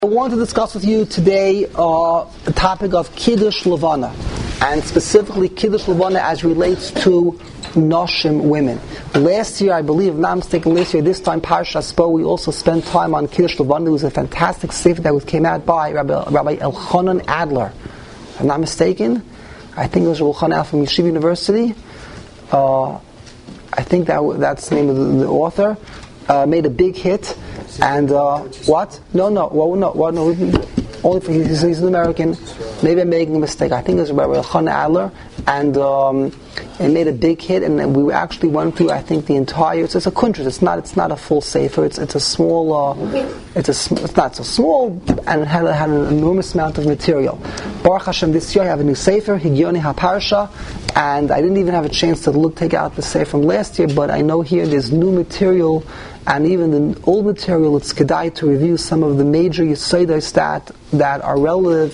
I want to discuss with you today the topic of Kiddush Levana, and specifically Kiddush Levana as relates to Noshim women. Last year, I believe, if I'm not mistaken, this time, Parshas Bo, we also spent time on Kiddush Levana. It was a fantastic sefer that came out by Rabbi Elchanan Adler. If I'm not mistaken, I think it was Rabbi Elchanan from Yeshiva University. I think that's the name of the author. Made a big hit. And what? No. Only for he's an American. Maybe I'm making a mistake. I think it was Rabbi Elchanan Adler, and it made a big hit. And we actually went through, I think, the entire. It's a kuntres. It's not a full sefer. It's a small. It's not so small, and it had an enormous amount of material. Baruch Hashem, this year I have a new sefer, Higioni HaParsha, and I didn't even have a chance to take out the sefer from last year. But I know here there's new material. And even the old material, it's kedai to review some of the major Yesodos that are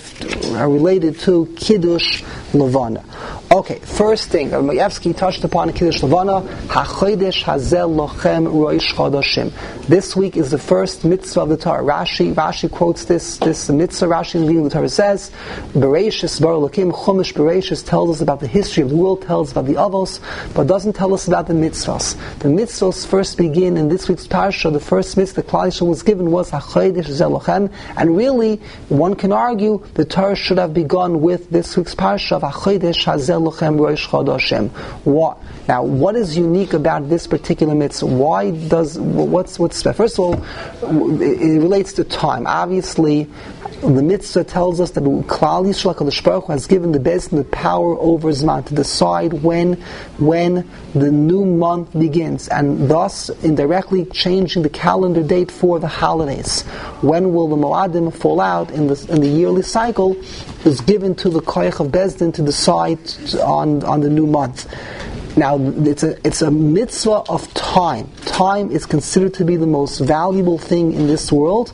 related to Kiddush Levana. Okay, first thing, Mayevsky touched upon Kiddush Levana, HaChodesh Hazel Lochem Roish Chodashim. This week is the first mitzvah of the Torah. Rashi quotes this mitzvah. Rashi in the beginning of the Torah says, Bereishis Bar Elokim, Chumash Bereishis tells us about the history of the world, tells us about the Avos, but doesn't tell us about the mitzvahs. The mitzvahs first begin in this week's Parsha. The first mitzvah the Klal Yisrael was given was HaChodesh Hazel Lochem, and really, one can argue the Torah should have begun with this week's Parsha of HaChodesh Hazel Lochem Roish Chodashim. What? Now, what is unique about this particular mitzvah? What's first of all, it relates to time. Obviously, the mitzvah tells us that Klal Yisrael HaKadosh Baruch Hu has given the Beis Din the power over Zman to decide when the new month begins, and thus indirectly changing the calendar date for the holidays. When will the Moadim fall out in the yearly cycle is given to the Koyach of Beis Din to decide on the new month. Now, it's a mitzvah of time. Time is considered to be the most valuable thing in this world.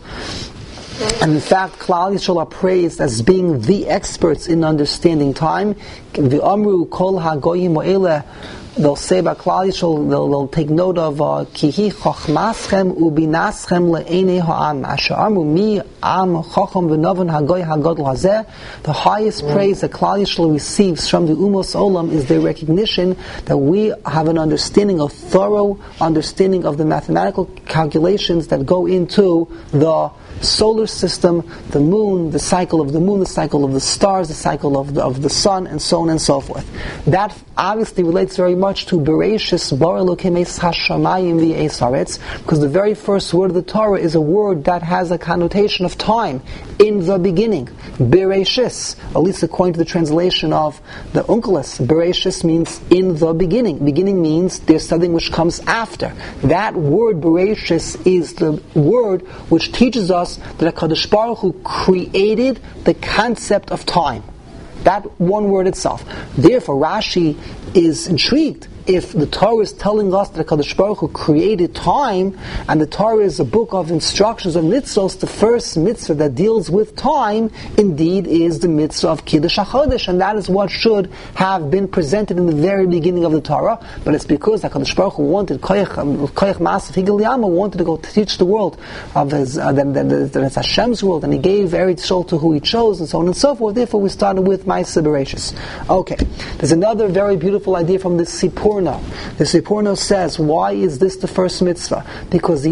And in fact, Klal Yisrael are praised as being the experts in understanding time. V'amru kol hagoyim ha'eleh. They'll say about Klal Yisrael, they'll take note of Kihi chochmaschem ubinaschem le'enei ha'am asher amru mi am chocham v'novan hagoy hagadol hazeh. The highest praise that Klal Yisrael receives from the Umos Olam is their recognition that we have an understanding, a thorough understanding of the mathematical calculations that go into the solar system, the moon, the cycle of the moon, the cycle of the stars, the cycle of the sun, and so on and so forth. That obviously relates very much to Bereishis Bar Elokim Es Hashamayim V'Eis Haaretz, because the very first word of the Torah is a word that has a connotation of time, in the beginning. Bereishis, at least according to the translation of the Onkelos, Bereishis means in the beginning. Beginning means there's something which comes after. That word Bereishis is the word which teaches us that HaKadosh Baruch Hu created the concept of time. That one word itself. Therefore, Rashi is intrigued. If the Torah is telling us that HaKadosh Baruch Hu created time, and the Torah is a book of instructions of mitzvahs, the first mitzvah that deals with time, indeed, is the mitzvah of Kiddush HaChodesh, and that is what should have been presented in the very beginning of the Torah. But it's because HaKadosh Baruch Hu wanted Koyach Ma'asav Higel Yama wanted to go to teach the world of his that it's Hashem's world, and He gave Eretz Yisrael to who He chose, and so on and so forth. Therefore, we started with Ma'aseh Bereishis. Okay, there's another very beautiful idea from the Sipurno. The Sipurno says, why is this the first mitzvah? Because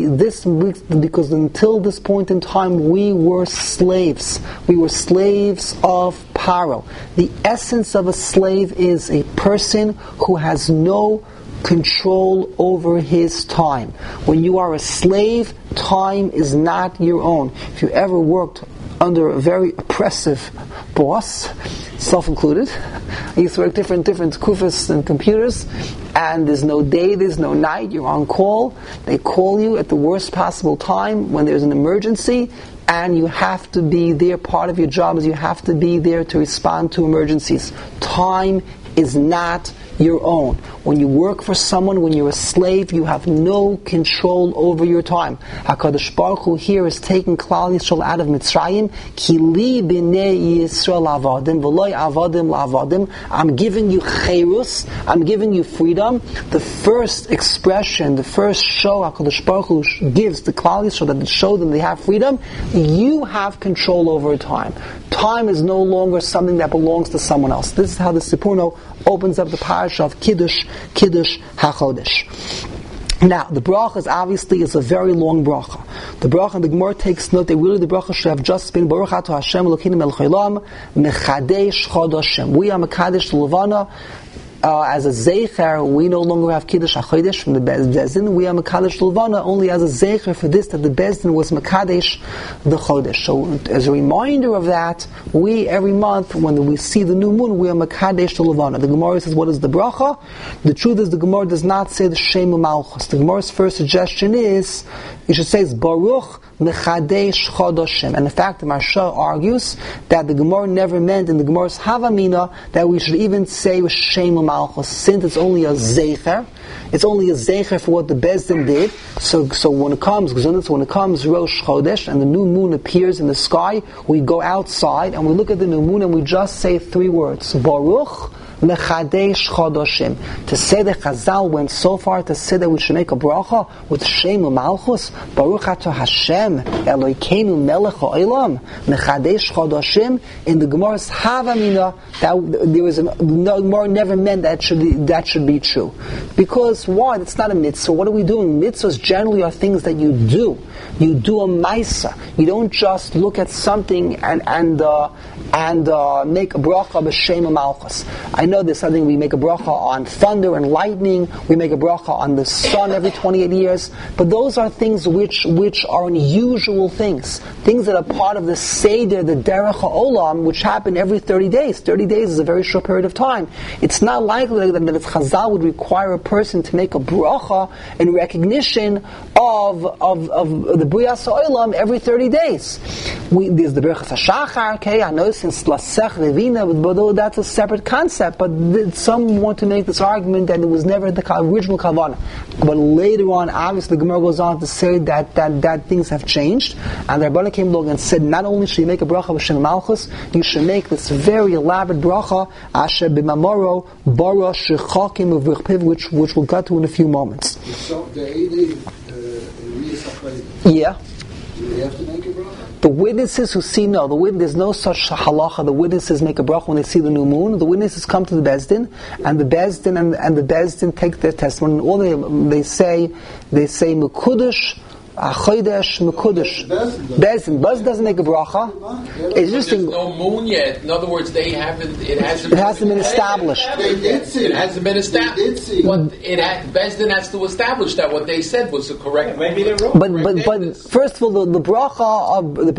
until this point in time, we were slaves. We were slaves of Paro. The essence of a slave is a person who has no control over his time. When you are a slave, time is not your own. If you ever worked under a very oppressive boss, self-included, I used to work different kufas and computers, and there's no day, there's no night, you're on call. They call you at the worst possible time when there's an emergency, and you have to be there. Part of your job is you have to be there to respond to emergencies. Time is not your own. When you work for someone, when you're a slave, you have no control over your time. HaKadosh Baruch Hu here is taking Klal Yisrael out of Mitzrayim. Ki li b'nei Yisrael avadim v'loy avadim la'avadim. I'm giving you cherus. I'm giving you freedom. The first expression, the first show HaKadosh Baruch Hu gives to Klal Yisrael that show them they have freedom. You have control over time. Time is no longer something that belongs to someone else. This is how the Sipurno opens up the parasha of Kiddush HaChodesh. Now, the bracha is a very long bracha. The bracha, and the Gemara takes note that really the bracha should have just been Baruch Atah Hashem Elokeinu Melech Haolam Mechadesh Chodashim. We are Mekadesh Levana. As a Zeicher, we no longer have Kiddush HaChodesh from the Bezdin. We are Mekadesh Levana only as a Zeicher for this, that the Bezdin was Mekadesh the Chodesh. So, as a reminder of that, we every month, when we see the new moon, we are Mekadesh Levana. The Gemara says, what is the bracha? The truth is, the Gemara does not say the Shem Malchus. The Gemara's first suggestion is, you should say, Baruch Mechadesh Chodashim. And in fact, the Maharsha argues that the Gemara never meant in the Gemara's Havamina that we should even say Shem Malchus, since it's only a Zeicher. It's only a Zeicher for what the Bezdin did. So when it comes Rosh Chodesh and the new moon appears in the sky, we go outside and we look at the new moon and we just say three words: Baruch Mechadesh Chodashim. To say that Chazal went so far to say that we should make a bracha with Shem Malchus, Baruch Atah Hashem Elokeinu Melech Haolam Mechadesh Chodashim. In the Gemara's Havamina, that there was Gemara never meant that should be true. Because why? It's not a mitzvah. What are we doing? Mitzvahs generally are things that you do. You do a maisa. You don't just look at something and make a bracha b'Shem Malchus. I know there's something we make a bracha on thunder and lightning. We make a bracha on the sun every 28 years. But those are things which are unusual things that are part of the Seder, the Derech HaOlam, which happen every 30 days. 30 days is a very short period of time. It's not likely that Chazal would require a person to make a bracha in recognition of the B'riyas HaOlam every 30 days. There's the Berachas HaShachar, okay, I know since Lasech Levina, but that's a separate concept, but some want to make this argument that it was never the original Kavanah. But later on, obviously, the Gemara goes on to say that things have changed, and the Rebbeinu came along and said, not only should you make a bracha b'Shem Malchus, you should make this very elaborate bracha, Asher b'mamoro, bara shechakim uv'rchpiv, which we'll get to in a few moments. Yeah. Do they have to make a bracha? The witnesses who see, no, there's no such halacha. The witnesses make a bracha when they see the new moon. The witnesses come to the Bezdin, and the Bezdin take their testimony. And all they say Mekudesh, Achodesh, Mekudesh. Bezdin doesn't make a bracha. It's just there's no moon yet. In other words, it hasn't been established. They did see. It hasn't been established. Bezdin has to establish that what they said was the correct. Maybe they're wrong. But first of all, the bracha of the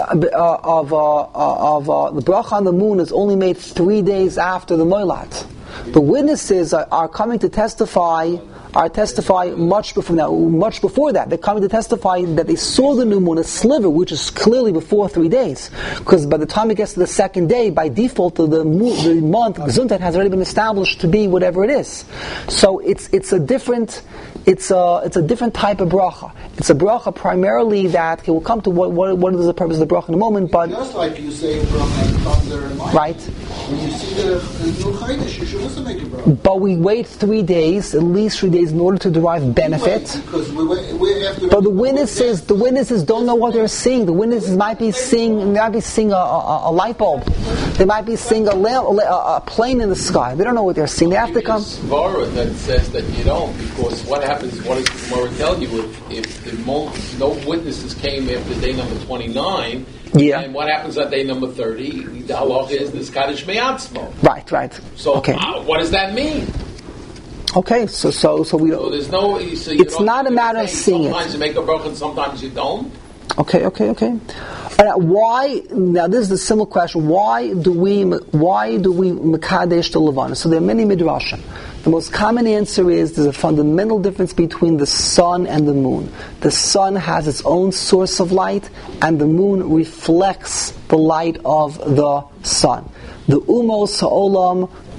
bracha on the moon is only made 3 days after the moilat. The witnesses are coming to testify much before that. They're coming to testify that they saw the new moon, a sliver, which is clearly before 3 days. Because by the time it gets to the second day, by default, the month, Gesundheit, has already been established to be whatever it is. So it's a different type of bracha. It's a bracha primarily that, okay, we'll come to what is the purpose of the bracha in a moment, but... Just like you say a bracha and thunder and lightning. Right. When you see the new Chaydesh, you should also make a bracha. But we wait 3 days, at least 3 days, in order to derive benefit. Because we have to. But the witnesses don't know what they're seeing. The witnesses might be seeing a light bulb. They might be seeing a plane in the sky. They don't know what they're seeing. They have to come. Svara that says that you don't, because what happens? What does the Gemara tell you if no witnesses came after day number 29? Yeah. And what happens on day number 30? The halacha is this Kaddish Me'atzmo. Right. So okay. What does that mean? Okay, so we don't. So there's no. So it's not a matter of seeing it. Sometimes you make a bracha and sometimes you don't. Okay. Why? Now this is a simple question. Why do we mekadesh the levana? So there are many midrashim. The most common answer is there's a fundamental difference between the sun and the moon. The sun has its own source of light, and the moon reflects the light of the sun. The umos ha'olam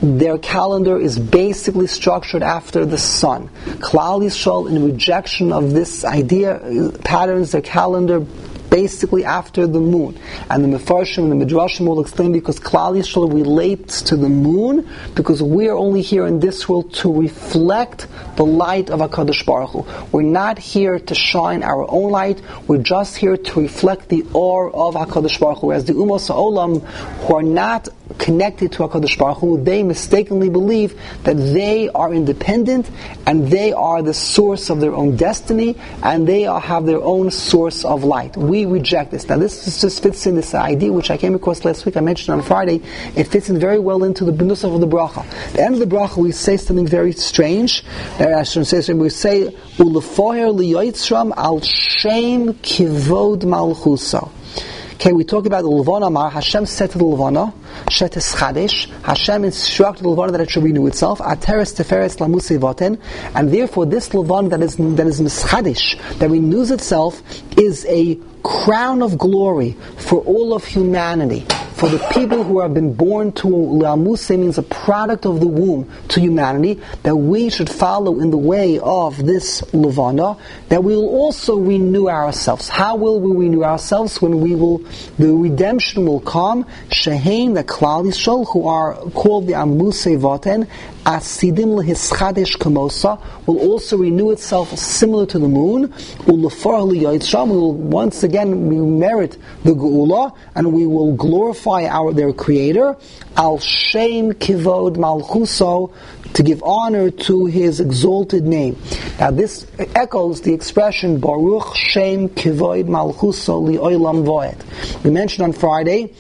their calendar is basically structured after the sun. Klal Yisrael, in rejection of this idea, patterns their calendar basically after the moon. And the Mefarshim and the Midrashim will explain because Klal Yisrael relates to the moon because we are only here in this world to reflect the light of HaKadosh Baruch Hu. We're not here to shine our own light, we're just here to reflect the aura of HaKadosh Baruch Hu. Whereas the Umos HaOlam, who are not connected to HaKadosh Baruch Hu, they mistakenly believe that they are independent and they are the source of their own destiny and they have their own source of light. We reject this. Now this just fits in this idea which I came across last week, I mentioned on Friday. It fits in very well into the benusach of the bracha. At the end of the bracha we say something very strange. I shouldn't say something, we say Ulefoher liyotzram al shem kivod malchusa. Okay, we talk about the Levana Amar. Hashem said to the Levana, Shetes Chadesh. Hashem instructed the Levana that it should renew itself. Ateres Teferes Lamusei Vaten. And therefore, this Levana that is Mischadesh, that renews itself, is a crown of glory for all of humanity. For the people who have been born to Lamusei, means a product of the womb to humanity, that we should follow in the way of this Levana, that we will also renew ourselves. How will we renew ourselves? When the redemption will come, Shehein, the Klal Yisrael, who are called the Amusei Vaten, Asidim lehischadesh kamosa, will also renew itself similar to the moon. Ulefor liyotzram, we will once again merit the Geula, and we will glorify their Creator. Al shem kivod malchuso, to give honor to His exalted name. Now this echoes the expression Baruch Shem Kivod Malchuso Li'olam Voed. We mentioned on Friday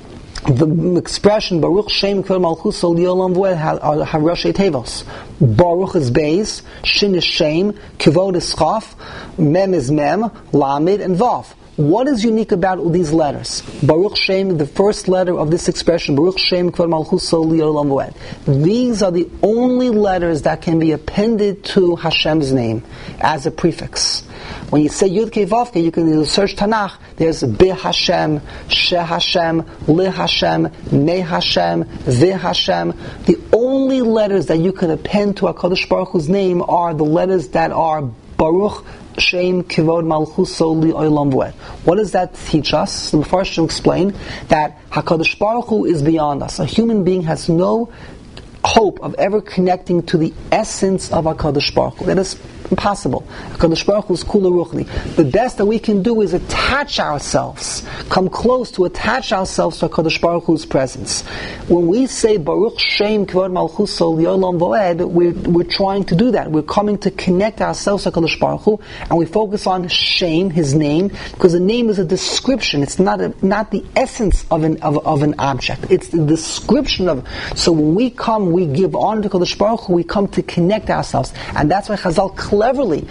the expression Baruch Shem Kivod Malchuso Li'olam Voed have Rashi Tevos. Baruch is Beis, Shin is Shem, Kivod is Chaf, Mem is Mem, Lamed and Vav. What is unique about all these letters? Baruch Shem, the first letter of this expression, Baruch Shem Kvad Malchuso Li'olam Voed. These are the only letters that can be appended to Hashem's name as a prefix. When you say Yud Kei Vav Kei, you can search Tanakh. There's Be Hashem, She Hashem, Le Hashem, Me Hashem, Ve Hashem. The only letters that you can append to HaKadosh Baruch Hu's name are the letters that are Baruch Shem Kivod Malchuso Li'olam Voed. What does that teach us? The Mefarshim explain that HaKadosh Baruch Hu is beyond us. A human being has no hope of ever connecting to the essence of HaKadosh Baruch Hu. That is impossible. HaKadosh Baruch Hu is Kula Ruchni. The best that we can do is attach ourselves, come close to attach ourselves to HaKadosh Baruch Hu's presence. When we say Baruch Shem Kivod Malchuso Li'olam Voed, we're trying to do that. We're coming to connect ourselves to HaKadosh Baruch Hu, and we focus on Shem, His name, because the name is a description. It's not the essence of an object. It's the description of. So when we come, we give honor to HaKadosh Baruch Hu. We come to connect ourselves, and that's why Chazal cleverly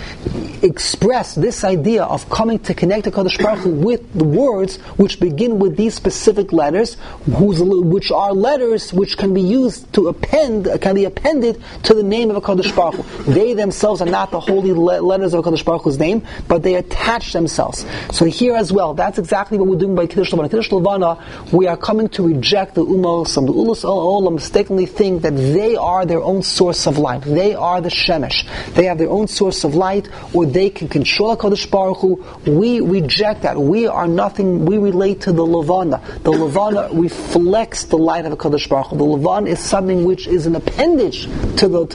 express this idea of coming to connect to HaKadosh Baruch Hu with the words which begin with these specific letters, which are letters which can be used to can be appended to the name of HaKadosh Baruch Hu. They themselves are not the holy letters of HaKadosh Baruch Hu's name, but they attach themselves. So here as well, that's exactly what we're doing by Kiddush Levana. Kiddush Levana, we are coming to reject the Umos. Some the Ulus Olam mistakenly think that they are their own source of light. They are the Shemesh. They have their own source of light, or they can control HaKadosh Baruch Hu. We reject that. We are nothing. We relate to the Levana. The Levana reflects the light of HaKadosh Baruch Hu. The Levana is something which is an appendage to the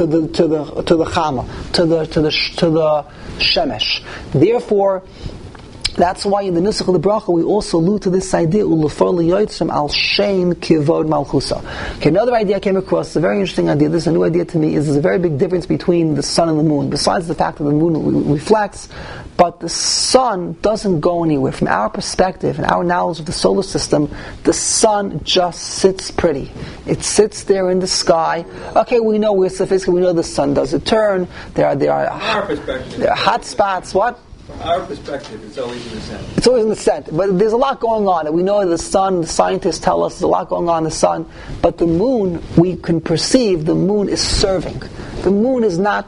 Chama, to the Shemesh. Therefore, that's why in the Nusach of the Bracha we also allude to this idea Ulefor liyotzram al shem kivod malchusa. Okay, another idea I came across, it's a very interesting idea, this is a new idea to me, is there's a very big difference between the sun and the moon. Besides the fact that the moon reflects, but the sun doesn't go anywhere. From our perspective and our knowledge of the solar system, the sun just sits pretty. It sits there in the sky. Okay, we know we're sophisticated, we know the sun doesn't turn, there are hot spots, what? From our perspective, it's always in the center. It's always in the center. But there's a lot going on. And we know the sun, the scientists tell us there's a lot going on in the sun. But the moon, we can perceive the moon is serving. The moon is not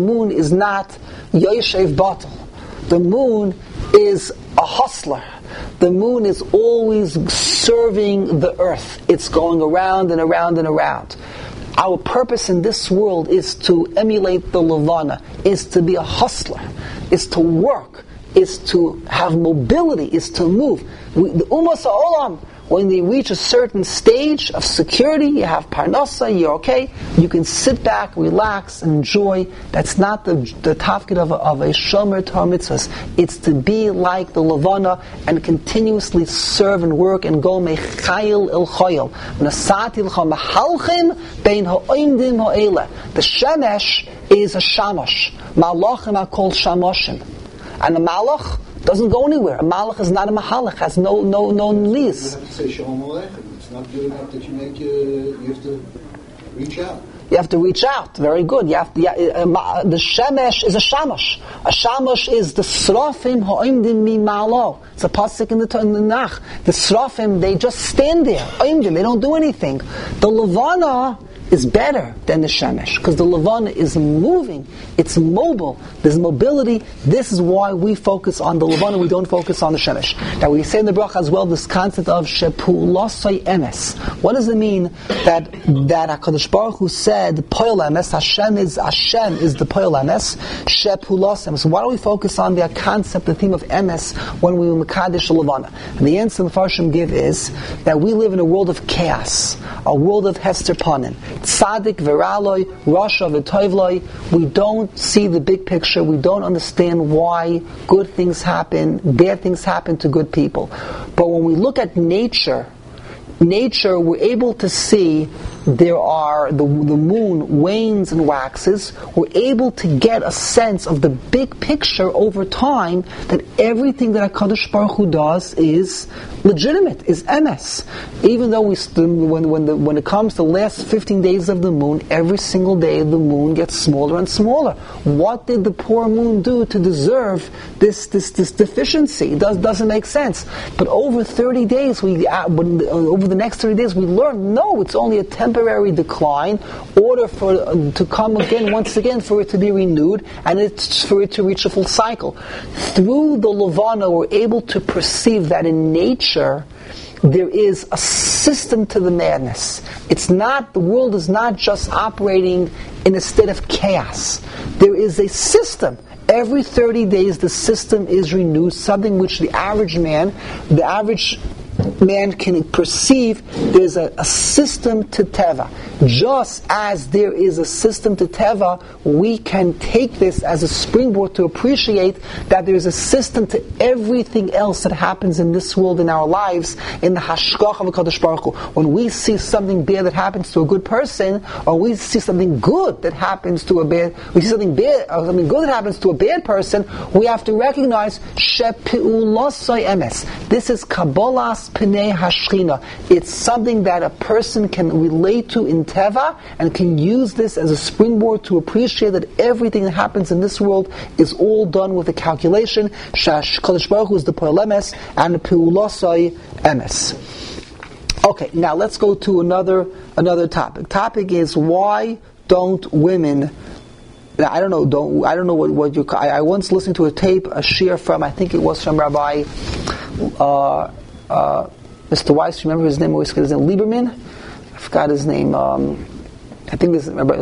Yoshev Batel. The moon is a hustler. The moon is always serving the earth. It's going around and around and around. Our purpose in this world is to emulate the Levana, is to be a hustler, is to work, is to have mobility, is to move. The Ummah Ha'olam, when they reach a certain stage of security, you have parnasa, you're okay, you can sit back, relax, enjoy. That's not the tafkid of a shomer Torah mitzvahs. It's to be like the Levana and continuously serve and work and go mechayil el choyel. Nasati l'cha mahalchim bein ha'oimdim ha'ele. The shemesh is a shamash. Malachim are called shamoshim. And a malach doesn't go anywhere. A malach is not a mahalach, has no lease. You have to say shalom aleichem. It's not good enough that you have to reach out. You have to reach out. Very good. You have to, the shemesh is a shamash. A shamash is the srafim ha'imdim mimalo. It's a pasuk in the Nach. The srafim, they just stand there. Oimdim, they don't do anything. The levana is better than the shemesh, because the levana is moving, it's mobile, there's mobility. This is why we focus on the levana, we don't focus on the shemesh. Now we say in the bracha as well this concept of shepulasai emes. What does it mean that HaKadosh Baruch Hu said poil emes, Hashem is the poil emes, shepulas emes? Why do we focus on the concept, the theme of emes when we mekadesh the levana? And the answer the Farshim give is that we live in a world of chaos, a world of hester panim. Tzaddik v'raloi, Rasha v'toivloi. We don't see the big picture. We don't understand why good things happen, bad things happen to good people. But when we look at nature, we're able to see the moon wanes and waxes. We're able to get a sense of the big picture over time, that everything that HaKadosh Baruch Hu does is legitimate, is emes. Even though when it comes to the last 15 days of the moon, every single day the moon gets smaller and smaller. What did the poor moon do to deserve this deficiency? It doesn't make sense. But over 30 days, over the next 30 days, we learn, no, it's only a temporary decline, order for to come again, once again, for it to be renewed, and it's for it to reach a full cycle. Through the Levana, we're able to perceive that in nature, there is a system to the madness. The world is not just operating in a state of chaos. There is a system. Every 30 days, the system is renewed, something which the average man can perceive. There's a system to Teva. Just as there is a system to Teva, we can take this as a springboard to appreciate that there's a system to everything else that happens in this world, in our lives, in the Hashgach of HaKadosh Baruch Hu. When we see something bad that happens to a good person, or we see something good that happens to something good that happens to a bad person, we have to recognize shepi'ulasai emes. This is Kabbalas Pnei Hashchina. It's something that a person can relate to in Teva and can use this as a springboard to appreciate that everything that happens in this world is all done with a calculation. Kadosh Baruch Hu is the Poel Emes and the Peulasai Emes. Okay, now let's go to another topic. Topic is, why don't women? I don't know what you. I once listened to a shir from, I think it was from Rabbi Mr. Weiss. Remember his name? Always his name Lieberman. I forgot his name. I think this is Rabbi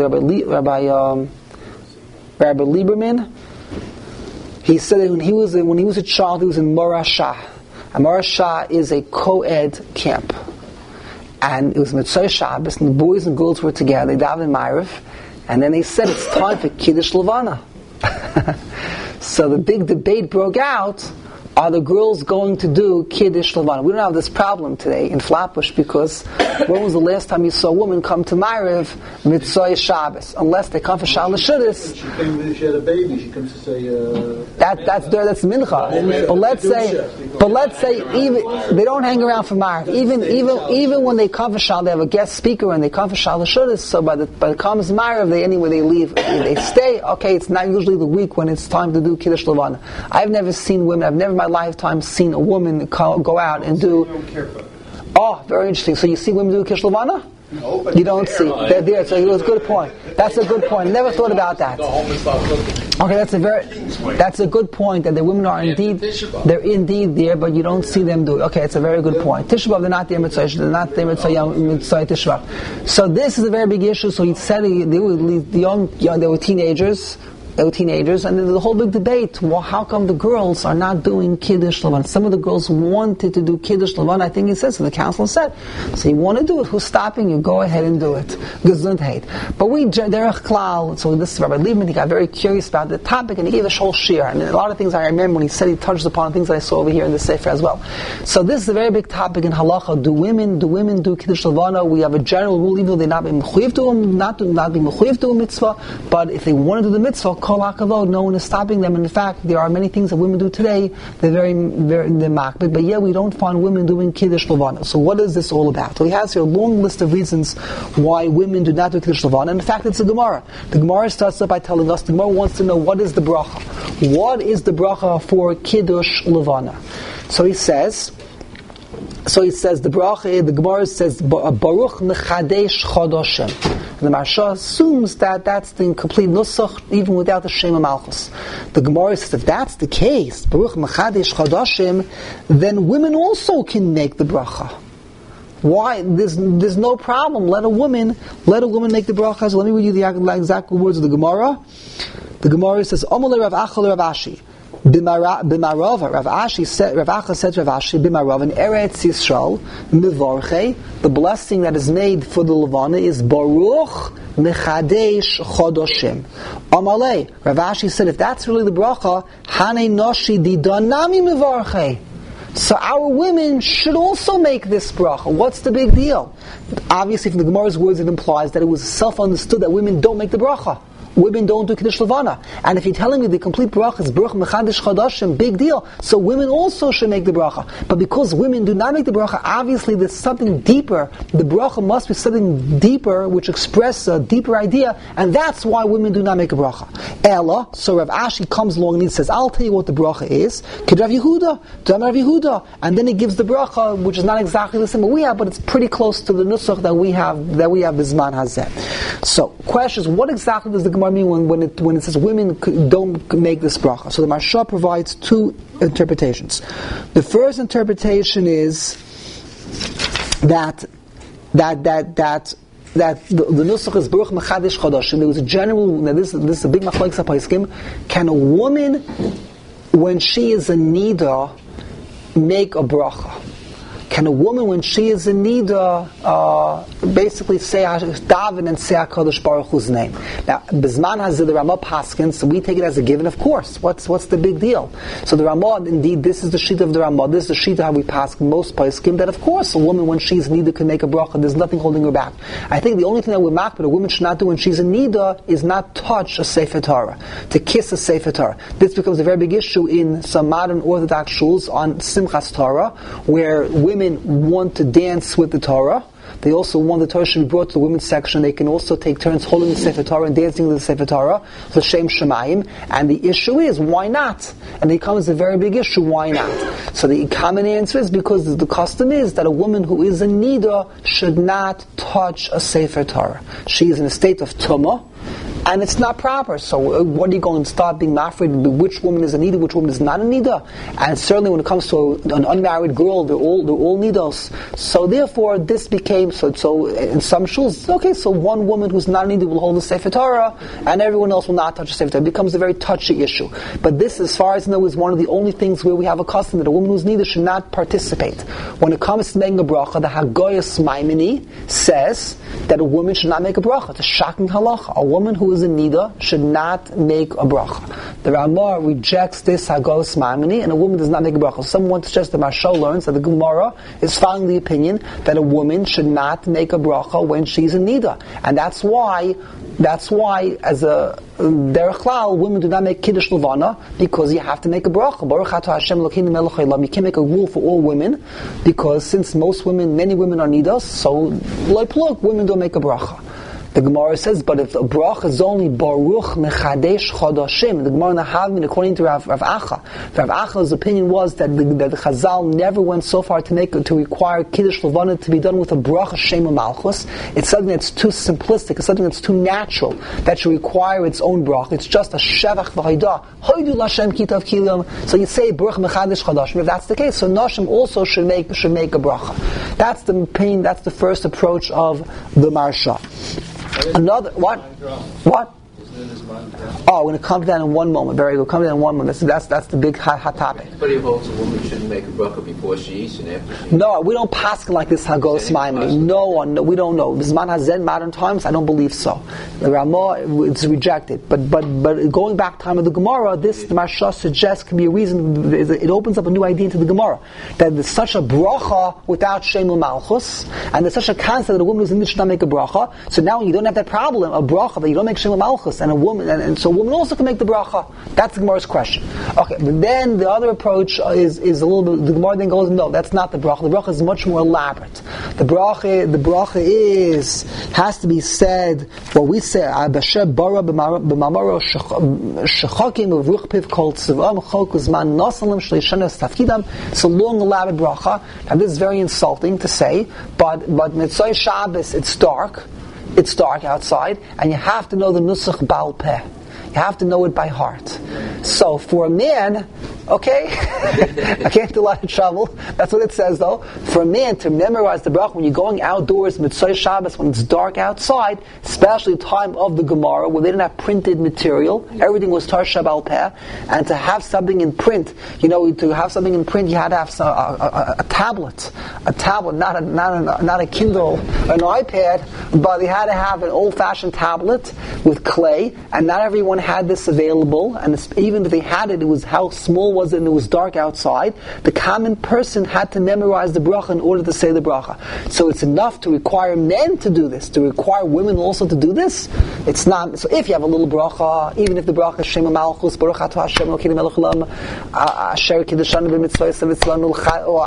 Lieberman. He said that when he was a child, he was in Morashah. And Morashah is a co-ed camp, and it was Mitzvah Shabbos, and the boys and girls were together. They davened Ma'ariv, and then they said it's time for Kiddush Levana. So the big debate broke out. Are the girls going to do Kiddush Levana? We don't have this problem today in Flatbush, because when was the last time you saw a woman come to Ma'ariv Mitzvah Shabbos? Unless they come for Shal Shudis. She had a baby. She comes to say that's Mincha. But let's say even they don't hang around for Ma'ariv. Even when they come for Shal, they have a guest speaker and they come for Shal Shudis. So by the comes Ma'ariv, they leave. They stay. Okay, it's not usually the week when it's time to do Kiddush Levana. I've never seen women. I've never in my lifetime seen a woman go out and do. Oh, very interesting. So you see women do Kiddush Levana? No, but You don't see. They're there. So it was a good point. That's a good point. Never thought about that. Go home and start cooking. Okay, that's a good point. That the women are indeed there, but you don't see them do it. Okay, it's a very good point. Tisha B'av, they're not there mitzvah. They're not there mitzvah Tisha B'av. So this is a very big issue. So he said they were teenagers. And there's a whole big debate. Well, how come the girls are not doing Kiddush Levan? Some of the girls wanted to do Kiddush Levan. I think he says, so the council said, so you want to do it, who's stopping you? Go ahead and do it. Gesundheit. But derech klal, so this is Rabbi Liebman, he got very curious about the topic, and he gave a whole shir. And a lot of things I remember when he said he touched upon things that I saw over here in the Sefer as well. So this is a very big topic in halacha. Do women do Kiddush Levana? We have a general rule, even though they not be mechuyev to them, not be mechuyev to a mitzvah, but if they want to do the mitzvah, no one is stopping them. In fact, there are many things that women do today. They're very makbid, but yet we don't find women doing Kiddush Levana. So what is this all about? So he has here a long list of reasons why women do not do Kiddush Levana. And in fact, it's a Gemara. The Gemara starts up by telling us, the Gemara wants to know what is the bracha. What is the bracha for Kiddush Levana? So he says the bracha, the Gemara says, Baruch Mechadesh Chodoshim. And the Maharsha assumes that that's the complete nusach, even without the Shem Malchus. The Gemara says, if that's the case, Baruch Mechadesh Chodoshim, then women also can make the bracha. Why? There's no problem. Let a woman make the bracha. So let me read you the exact words of the Gemara. The Gemara says, Omale Rav Acha Rav Ashi. B'marava, Rav Acha said to Rav Ashi, B'marava, in Eretz Yisrael, Mivorche, the blessing that is made for the Levana is Baruch Mechadesh Chodoshim. Amalei, Rav Ashi said, if that's really the bracha, Hane Noshi Didanami Mivorche. So our women should also make this bracha. What's the big deal? Obviously, from the Gemara's words, it implies that it was self-understood that women don't make the bracha. Women don't do Kiddush Levana. And if you're telling me the complete bracha is Baruch Mechadesh Chodoshim, big deal. So women also should make the bracha. But because women do not make the bracha, obviously there's something deeper. The bracha must be something deeper, which expresses a deeper idea, and that's why women do not make a bracha. Ella, so Rav Ashi comes along and he says, I'll tell you what the bracha is. Kid Rav Yehuda. And then he gives the bracha, which is not exactly the same that we have, but it's pretty close to the nusach that we have Bizman Hazeh. So, question is, what exactly does the Gemara mean when it says women don't make this bracha? So the Maharsha provides two interpretations. The first interpretation is that the nusach is Baruch Mechadesh Chodoshim. There was a general. This is a big machlokes haposkim. Can a woman, when she is a nida, make a bracha? Can a woman, when she is in nida, basically say daven and say HaKadosh Baruch Hu's name? Now, Bizman Hazeh, the Ramah Paskin, so we take it as a given. Of course, what's the big deal? So the Ramah, indeed, this is the sheet of the Ramah. This is the sheet of how we pass most Paskim. That of course, a woman when she's in nida can make a bracha. There's nothing holding her back. I think the only thing that we mark, but a woman should not do when she's in nida, is not touch a Sefer Torah, to kiss a Sefer Torah. This becomes a very big issue in some modern Orthodox shuls on Simchas Torah, where women want to dance with the Torah. They also want the Torah should be brought to the women's section. They can also take turns holding the Sefer Torah and dancing with the Sefer Torah, the Shem Shemayim. And the issue is, why not? And it becomes a very big issue, why not? So the common answer is because the custom is that a woman who is a nida should not touch a Sefer Torah. She is in a state of tumah, and it's not proper. So what are you going to start being afraid of which woman is a nida, which woman is not a nida? And certainly when it comes to an unmarried girl, they're all nidos. So therefore this became, so in some shuls, okay, so one woman who's not a nida will hold the Sefer Torah, and everyone else will not touch the Sefer Torah. It becomes a very touchy issue. But this, as far as I know, is one of the only things where we have a custom that a woman who's nida should not participate. When it comes to making a bracha, the Hagoyas Maimoni says that a woman should not make a bracha. It's a shocking halacha. A woman who is in nida should not make a bracha. The Ramah rejects this Hagos Maimoni, and a woman does not make a bracha. Someone suggests that Maharsha learns that the Gemara is following the opinion that a woman should not make a bracha when she's in nida, and that's why as a derech klal, women do not make Kiddush Levana, because you have to make a bracha. Baruch atah Hashem Elokeinu melech haolam. You can't make a rule for all women, because since many women are nidas, so like look, women don't make a bracha. The Gemara says, but if the bracha is only Baruch Mechadesh Chodashim, the Gemara in the Havmin, according to Rav Acha, Rav Acha's opinion was that the Chazal never went so far to require Kiddush Levana to be done with a bracha Shema Malchus. It's something that's too simplistic, it's something that's too natural, that should require its own bracha. It's just a Shevach V'Haidah, Hoidu Lashem Kitav Kilim. So you say Baruch Mechadesh Chodashim. If that's the case, so Nashim also should make a bracha. That's the opinion, that's the first approach of the Marsha. Another, what? Oh, we're going to come to that in one moment. Very good. Come to that in one moment. That's the big hot topic. But he holds a woman shouldn't make a bracha before she eats and after she eats. No, we don't paskin like this Hagos Maimoni. No, we don't know. Bisman Hazen, modern times, I don't believe so. The Ramah, it's rejected. But going back time of the Gemara, the Marsha suggests can be a reason. It opens up a new idea into the Gemara that there's such a bracha without Shemu Malchus, and there's such a concept that a woman who's should not make a bracha. So now you don't have that problem of bracha that you don't make Shemu Malchus, and a woman, and so a woman also can make the bracha. That's the Gemara's question. Okay, but then the other approach is a little bit. The Gemara then goes, no, that's not the bracha. The bracha is much more elaborate. The bracha has to be said. What we say, Abasher bara b'mamaro shechakim of ruchpiv kol tzivam chokuzman nasalim shleishanas tafkidam. It's a long elaborate bracha. Now this is very insulting to say, but Mitzvah Shabbos it's dark outside, and you have to know the Nusach Baal Peh. You have to know it by heart. So for a man, okay, I can't do a lot of trouble. That's what it says though. For a man to memorize the bracha when you're going outdoors, Mitzvah Shabbos, when it's dark outside, especially the time of the Gemara, where they didn't have printed material, everything was Tarsha Baal Peh, and to have something in print, to have something in print, you had to have a tablet, not a Kindle, an iPad, but they had to have an old-fashioned tablet with clay, and not everyone had this available, and even if they had it, it was how small was it, and it was dark outside. The common person had to memorize the bracha in order to say the bracha. So it's enough to require men to do this, to require women also to do this. It's not. So if you have a little bracha, even if the bracha is Shema Malchus, Baruch Atah Hashem Elokeinu Melech Haolam, Asher Kiddushanu b'mitzvah Yitzvanu, or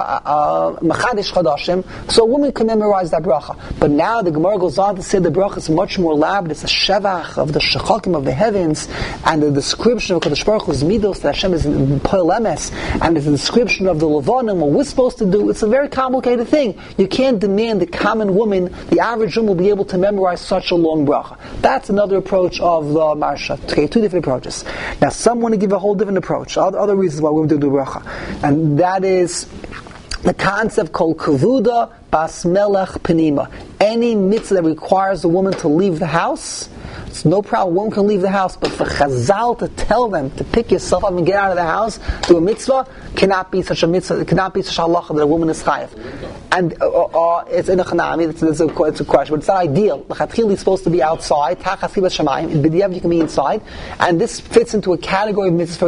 Mechadesh Chodashim, so a woman can memorize that bracha. But now the Gemara goes on to say the bracha is much more elaborate. It's a shevach of the shechakim of the heavens, and the description of Kadosh Baruch Hu's midos that Hashem is in Poel Emes, and it's a description of the Levanim, what we're supposed to do. It's a very complicated thing. You can't demand the common woman, the average woman, will be able to memorize such a long bracha. That's another approach of the Marsha. Okay, two different approaches. Now, some want to give a whole different approach. Other reasons why women do the bracha, and that is the concept called kavuda bas melech penima. Any mitzvah that requires a woman to leave the house, it's no problem. A woman can leave the house, but for Chazal to tell them to pick yourself up and get out of the house, do a mitzvah, cannot be such a mitzvah. It cannot be such a halacha that a woman is chayav. And it's in a chanami. It's a question, but it's not ideal. The chatchil is supposed to be outside. Tachas libas shamayim. In b'diavad you can be inside, and this fits into a category of mitzvahs.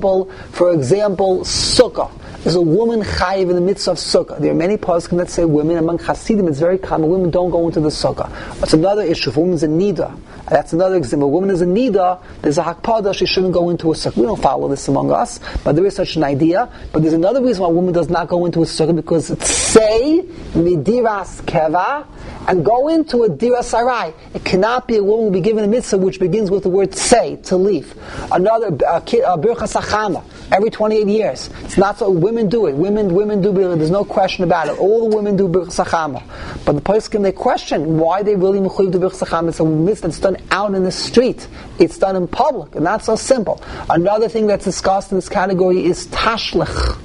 For example, sukkah. There's a woman chayiv in the midst of sukkah. There are many poskim that say women. Among Hasidim, it's very common. Women don't go into the sukkah. That's another issue. If a woman's a nida, that's another example. A woman is a nida, there's a hakpada, she shouldn't go into a sukkah. We don't follow this among us, but there is such an idea. But there's another reason why a woman does not go into a sukkah, because it's say midiras keva and go into a dira sarai. It cannot be a woman will be given a mitzvah which begins with the word say, to leave. Another birchas hachama every 28 years. It's not so. Women do it. Women do. There's no question about it. All the women do birchas hachama. But the poskim, they question why they really mechuyev to birchas hachama. It's a mitzvah that's done out in the street. It's done in public, and not so simple. Another thing that's discussed in this category is tashlich.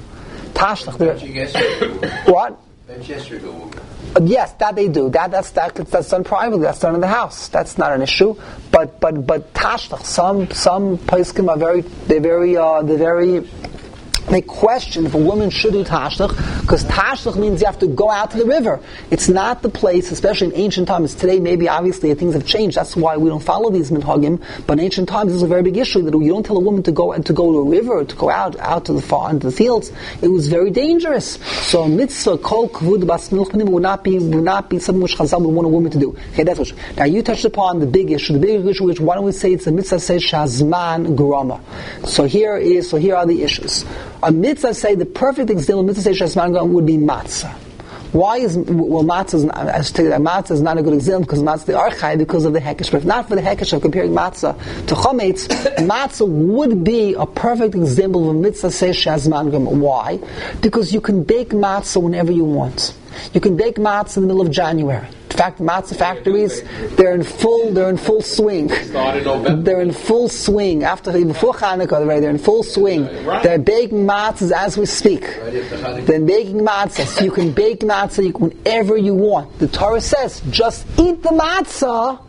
What? Yes, that they do. That's done privately. That's done in the house. That's not an issue. But tashlich. Some poskim are they question if a woman should do tashlich, because tashlich means you have to go out to the river. It's not the place, especially in ancient times. Today, maybe obviously things have changed. That's why we don't follow these minhagim. But in ancient times, this was a very big issue that you don't tell a woman to go to a river, to go out to the farm, into the fields. It was very dangerous. So mitzvah kol kavud bas melech penima would not be something which Chazal would want a woman to do. Okay, that's what. Now you touched upon the big issue. The big issue, which why don't we say it's a mitzvah says shazman grama. So here are the issues. A mitzvah say the perfect example of mitzvah say shazman grama would be matzah. Why is matzah is not a good example because matzah the archai because of the hekesh. But if not for the hekesh of comparing matzah to chametz, matzah would be a perfect example of a mitzvah say shazman gam. Why? Because you can bake matzah whenever you want. You can bake matzah in the middle of January. In fact, matzah factories, they're in full swing. They're in full swing. Before Hanukkah, they're in full swing. They're baking matzahs as we speak. They're baking matzahs. So you can bake matzah whenever you want. The Torah says, just eat the matzah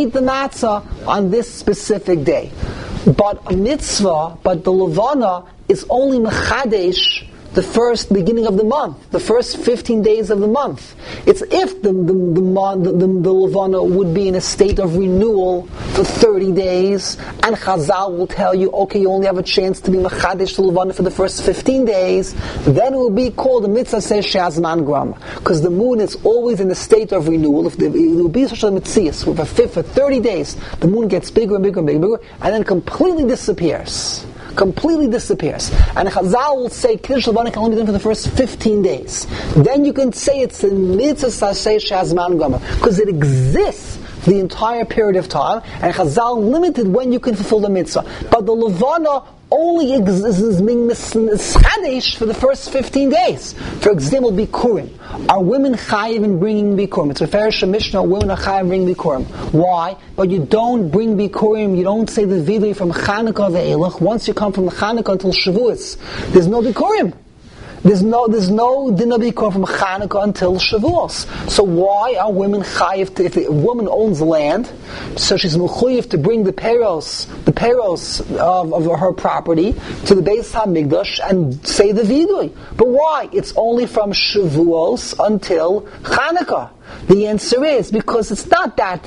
on this specific day. But a mitzvah, but the levana is only mechadesh the first beginning of the month, the first 15 days of the month. It's if the levana would be in a state of renewal for 30 days, and Chazal will tell you, okay, you only have a chance to be mechadesh the levana for the first 15 days, then it will be called the mitzvah says shazman gram, because the moon is always in a state of renewal. It will be such a mitzvah for 30 days, the moon gets bigger and bigger and bigger, and then completely disappears. And Chazal will say Kiddush Levana can only be done for the first 15 days. Then you can say it's a mitzvah saseh shazman gama because it exists the entire period of time, and Chazal limited when you can fulfill the mitzvah. But the Levana only exists being mischadesh for the first 15 days. For example, Bikurim. Are women chayiv in bringing Bikurim? It's a Farish Mishnah, women are chayiv in bringing Bikurim. Why? But you don't bring Bikurim, you don't say the vidui from Chanukah ve'elach. Once you come from Chanukah until Shavuos, there's no Bikurim. There's no dinner bikurim from Chanukah until Shavuos. So why are women chayiv if a woman owns land, so she's mechuyev to bring the peros of her property to the Beis HaMikdash and say the vidui? But why? It's only from Shavuos until Chanukah. The answer is because it's not that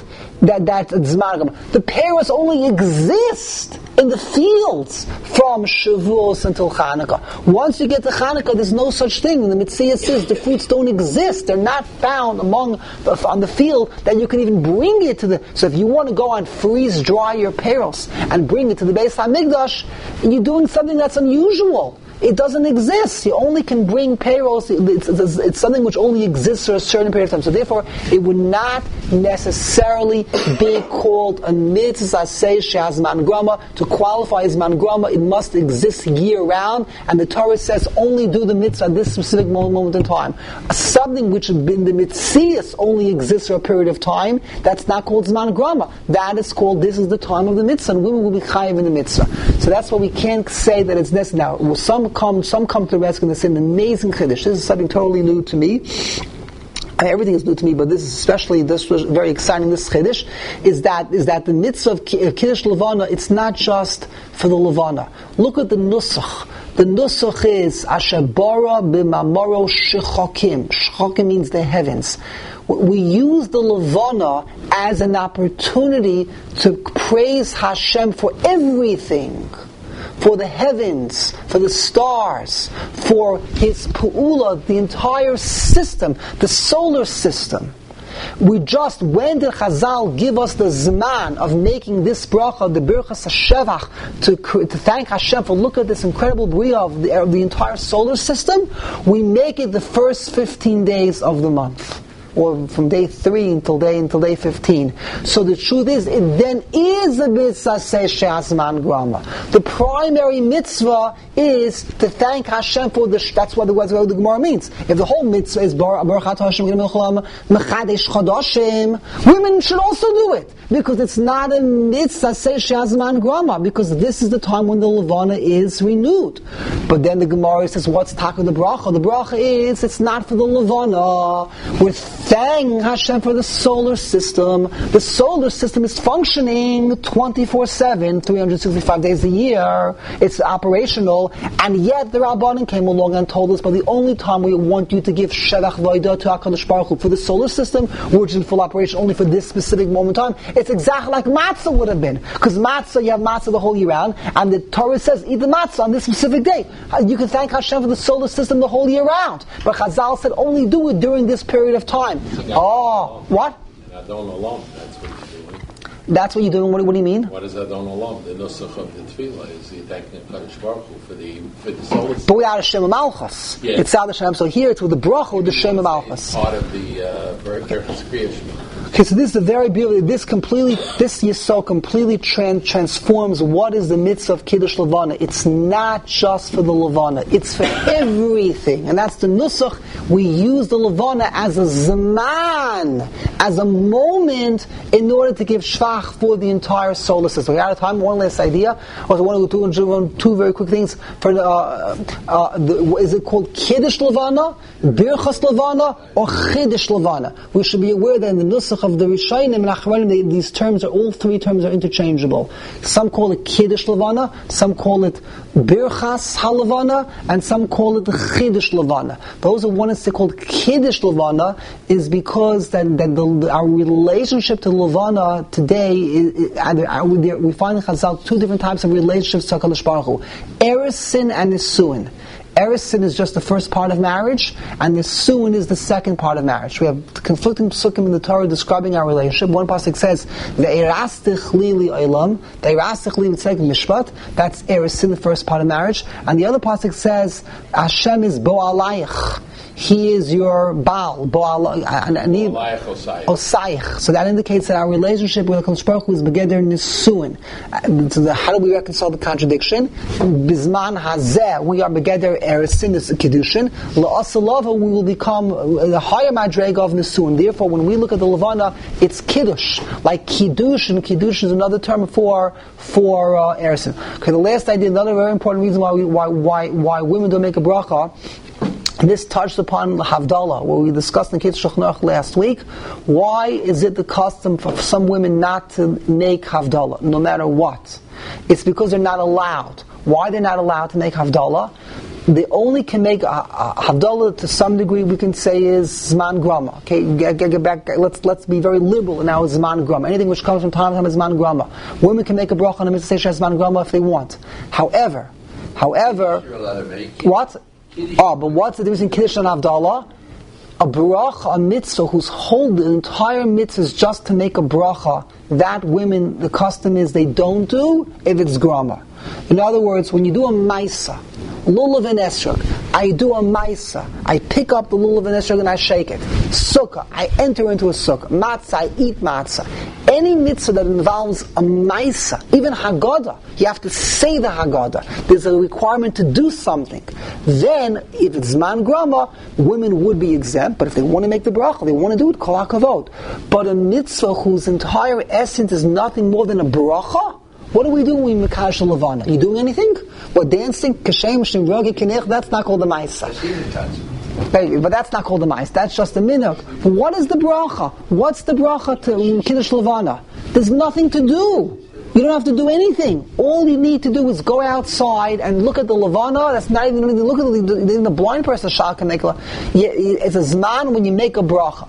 Zman. The peros only exist in the fields from Shavuos until Chanukah. Once you get to Chanukah, there's no such thing. The Mitzvah says the fruits don't exist. They're not found on the field that you can even bring it to the. So if you want to go and freeze dry your peros and bring it to the Beis HaMikdash, you're doing something that's unusual. It doesn't exist. You only can bring peros. It's something which only exists for a certain period of time. So therefore, it would not necessarily be called a mitzvah say shazman grama. To qualify as man grama, it must exist year round. And the Torah says only do the mitzvah at this specific moment in time. Something which in the mitzvahs only exists for a period of time, that's not called zman grama. That is called this is the time of the mitzvah, and women will be chayiv in the mitzvah. So that's why we can't say that it's this now. Some come to the rescue and they say an amazing chiddush. This is something totally new to me. Everything is new to me, but this is this was very exciting. This chiddush is that the mitzvah of Kiddush Levana. It's not just for the Levana. Look at the nusach. The nusach is Asher bara b'mamaro shechokim. Shechokim means the heavens. We use the Levana as an opportunity to praise Hashem for everything. For the heavens, for the stars, for His Pu'ula, the entire system, the solar system. When did Chazal give us the Zman of making this bracha, the Birchas HaShevach, to thank Hashem for look at this incredible bria of the entire solar system? We make it the first 15 days of the month. Or from day 3 until day 15. So the truth is, it then is a mitzvah say shazman grama. The primary mitzvah is to thank Hashem for that's what the Gemara means. If the whole mitzvah is Baruch Hashem Mechadesh Chodashim, women should also do it. Because it's not a mitzvah say shazman grama, because this is the time when the Levana is renewed. But then the Gemara says, what's talk of the bracha? The bracha is, it's not for the Levana. We're thanking Hashem for the solar system. The solar system is functioning 24/7, 365 days a year. It's operational, and yet the Rabbanan came along and told us, but the only time we want you to give Shevach Vayda to HaKadosh Baruch Hu for the solar system, which is in full operation only for this specific moment in time, it's exactly like matzah would have been. Because matzah, you have matzah the whole year round, and the Torah says, eat the matzah on this specific day. You can thank Hashem for the solar system the whole year round. But Chazal said, only do it during this period of time. Oh, what? Adon Olam, that's what he's doing. That's what you're doing. What do you mean? What is Adon Olam? The nusach of the tefillah is the thanking of Kadosh Baruch Hu for the soul. But without a Shem Malchus. Yeah. It's out of Shem. So here it's with the bracha with the Shem Malchus. Part of the very careful creation. Okay, so this is a very beautiful. This Yisod completely transforms what is the mitzvah of Kiddush Levana. It's not just for the Levana; it's for everything, and that's the nusach. We use the Levana as a zman, as a moment, in order to give shvach for the entire solar system. We're out of time. One last idea. I want to do two very quick things. For is it called Kiddush Levana, Birchas Levana, or Chiddush Levana? We should be aware that in the nusach of the Rishonim and Achronim, these terms all three terms are interchangeable. Some call it Kiddush Levana, some call it Birchas HaLevana, and some call it Chiddush Levana. Those are one is called Kiddush Levana is because that our relationship to Levana today we find in Chazal two different types of relationships to HaKadosh Baruch Hu: Erusin and Nisuin. Erusin is just the first part of marriage, and Nisuin is the second part of marriage. We have conflicting psukim in the Torah describing our relationship. One pasuk says, "Ve'erastich li li'olam." Ve'erastich li tzedek mishpat. That's Erusin, the first part of marriage. And the other pasuk says, "Hashem is bo'alayich." He is your Baal, Osayich. So that indicates that our relationship with HaKadosh Baruch Hu is Begeder Nisuin. So how do we reconcile the contradiction? Bizman Hazeh, we are Begeder Erusin, Kiddushin. La'asalava, we will become the higher Madrega of Nisuin. Therefore, when we look at the Levana, it's Kiddush. Like Kiddush, and Kiddush is another term for Erusin. Okay, the last idea, another very important reason why women don't make a bracha. This touched upon Havdalah, where we discussed in Kitzur Shulchan Aruch last week. Why is it the custom for some women not to make Havdalah, no matter what? It's because they're not allowed. Why they're not allowed to make Havdalah? They only can make Havdalah to some degree. We can say is Zman Grama. Okay, get back. Let's be very liberal in our Zman Grama. Anything which comes from time to time is Zman Grama. Women can make a bracha on a mitzvah Zman Grama if they want. However, what? But what's the difference in Kiddush and Havdalah? A bracha, a mitzvah, whose whole entire mitzvah is just to make a bracha, that women, the custom is they don't do if it's grama. In other words, when you do a maisa, lulav and esrog, I do a maisa, I pick up the lulav and esrog and I shake it. Sukkah, I enter into a sukkah. Matzah, I eat matzah. Any mitzvah that involves a maisa, even Haggadah, you have to say the Haggadah. There's a requirement to do something. Then, if it's Zman Grama, women would be exempt, but if they want to make the bracha, they want to do it, kol hakavod. But a mitzvah whose entire essence is nothing more than a bracha, what do we do when we mekadosh levana? You doing anything? What, dancing? Kashem, shimrogi, kinech? That's not called the maisa. Baby, but that's not called the mais. That's just the minhag. But what is the bracha? What's the bracha to Kiddush Levana? There's nothing to do. You don't have to do anything. All you need to do is go outside and look at the Levana. That's not even look at the blind person. Shal can make it's a zman when you make a bracha.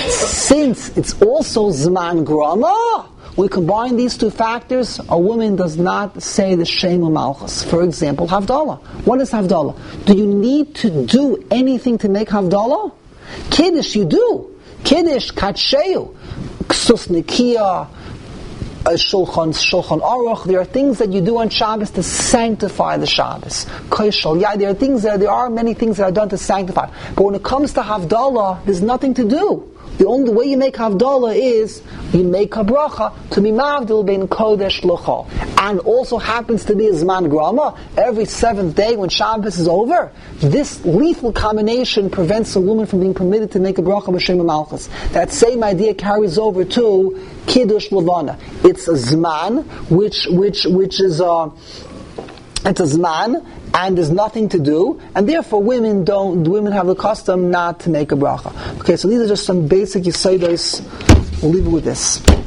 Since it's also zman grama, we combine these two factors, a woman does not say the Shema Malchus. For example, Havdalah. What is Havdalah? Do you need to do anything to make Havdalah? Kiddush, you do. Kiddush, Katsheyu, Ksus Nikia, Shulchan Aruch. There are things that you do on Shabbos to sanctify the Shabbos. Koshal, yeah, there are many things that are done to sanctify. But when it comes to Havdalah, there's nothing to do. The only way you make Havdalah is you make a bracha to be mavdil bein kodesh l'chol, and also happens to be a zman grama every seventh day when Shabbos is over. This lethal combination prevents a woman from being permitted to make a bracha b'shem malchus. That same idea carries over to kiddush levana. It's a zman which is it's a zman, and there's nothing to do, and therefore women have the custom not to make a bracha. Okay, so these are just some basic yisodos. We'll leave it with this.